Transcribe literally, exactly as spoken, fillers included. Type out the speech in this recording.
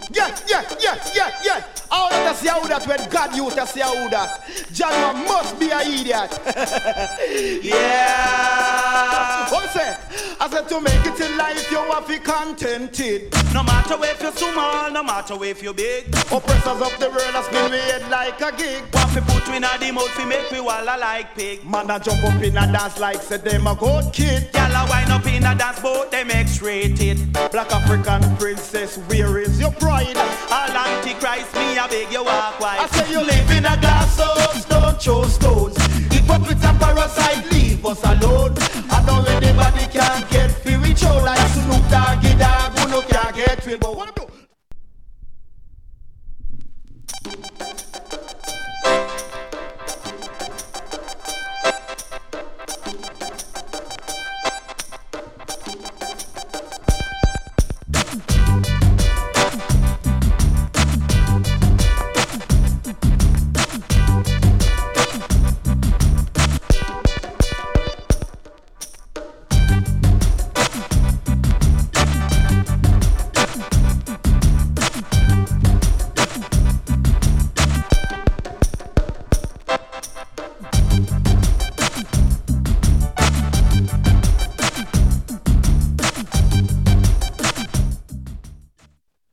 Yeah, yeah, yeah, yeah, yeah. All of us hear that when God used to say how that. John must be an idiot. Yeah. What say? I said to make it in life, you have to be contented. No matter if you're small, no matter if you're big. Oppressors of the world, I spin me head like a gig. What we put in a the mouth, we make we walla like pig. Man, I jump up in a dance like say them a good kid. Y'all a wind up in a dance boat, them X-rated. Black African princess, where is your pride? All antichrist, me I beg you walk wide. I say you live in a glass house, don't throw stones. Hypocrites and parasite, leave us alone. I know anybody can get free, we show like Snoop Doggy Dogg, who no can get free, but what